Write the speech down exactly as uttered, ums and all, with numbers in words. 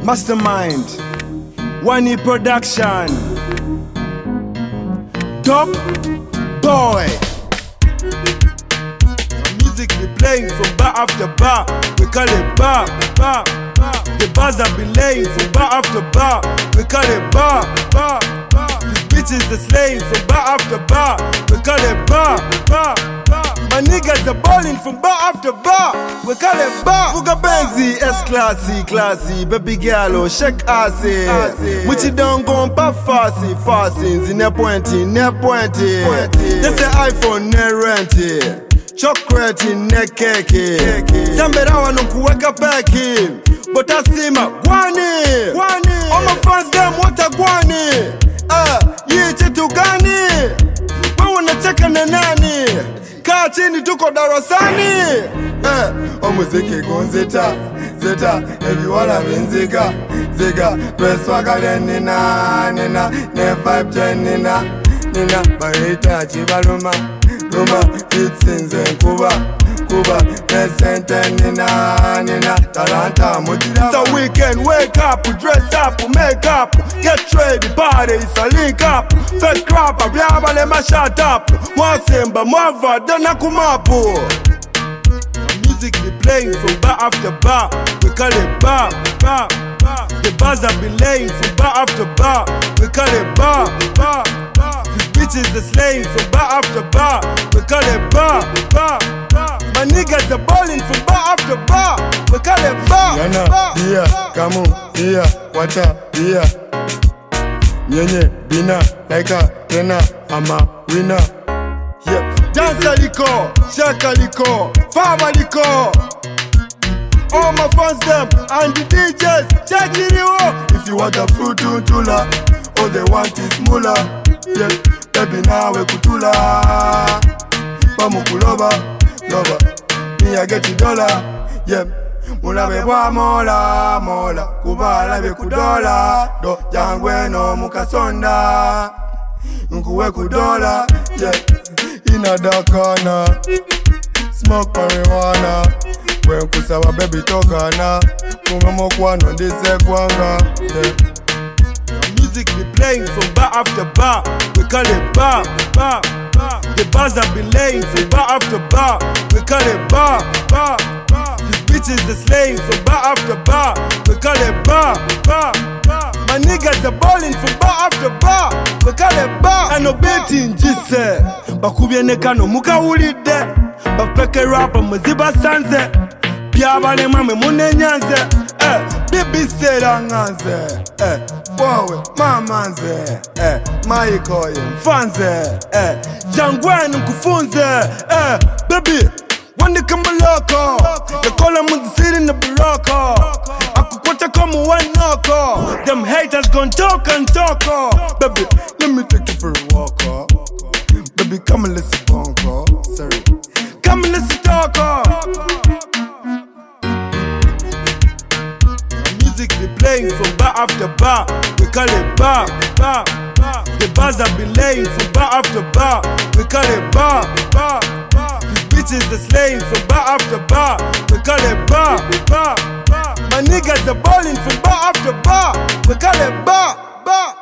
Mastermind, One E Production, Top Boy. Music be playing from bar after bar. We call it bar, bar, bar. The bars have been laying from bar after bar. We call it bar, bar, bar. These bitches are slaying from bar after bar. We call it bar, bar, bar. My niggas are balling from bar after bar. We call it bar. Fuga Benzi, S classy, classy. Baby girl, oh shake assy. Muchi don't go pa fassi, fassi. Zine pointy, ne pointy. They say iPhone ne renty. Chocolate ne keke. Zambera wano kuweka peki. But asima gwani. All my fans them what a gwani. Ah, ye chetu gani. Wewe unacheka na nani? Kaa chini tuko darasani. Eh, omuziki gonzeta, zeta, everyone vinziga, ziga, preswagale nina, nina, ne vibe jen nina, nina, barita chibaluma, luma, itsinze kuba, kuba, nesente nina, nina, talanta mujira. It's a weekend, wake up, dress up, make up, get ready, party, it's a link up, fake crap, abyaba le ma shut up, mwasemba, mwava, dana kumapu. Music be playing from bar after bar. We call it bar, bar, bar. The bars have been laying from bar after bar. We call it bar, bar, bar. These bitches are slaying from bar after bar. We call it bar, bar, bar. My niggas are balling from bar after bar. We call it bar, Yana, bar. Bia, Kamu, Bia, Wata, Bia. Nyenye, Bina, Laika, Tena, Ama, Winner. Yep. Dancer liko, shaka liko, farmer liko. All my fans them and the D Js, check it out. If you want a fruit to tula, all they want is mula. Yeah, baby now we kutula. Pamukulova, lover, me I get you dollar. Yeah, mula beba mola, mola, kubala be kudola. Do jangwe no mukasonda, nkuwe kudola. Yeah, in a dark corner, smoke marijuana. When kusawa baby tokana, kumamo kwano ndise kwanga. Music be playing from bar after bar. We call it bar, bar, bar. The bars have been laying from bar after bar. We call it bar, bar, bar. These bitches are slaying from bar after bar. We call it bar, bar, bar. My niggas are balling from bar after bar. We call it bar. Ano beti njise, bakubyene kano mukawulide. Bapeke rapper muziba sanze. Byabale mame mune nyanze. Eh, bibi sera nganze. Eh, bowe mamanze. Eh, maikoye mfanze. Eh, jangwenu kufunze. Eh, baby wande kambaloko. Yakola muzisiri na baroko. Akukwata kama wanoko. Them haters gon' talk and talk. Baby, Let me take you for a walk, oh. Baby, come and listen, bongo. Sorry. come and listen talk. Music be playing from bar after bar. We call it bar, bar, bar. The bars have been laying from bar after bar. We call it bar, bar, bar. These bitches are slaying from bar after bar. We call it bar, bar, bar. My niggas are balling from bar after bar. We call it bar, bar.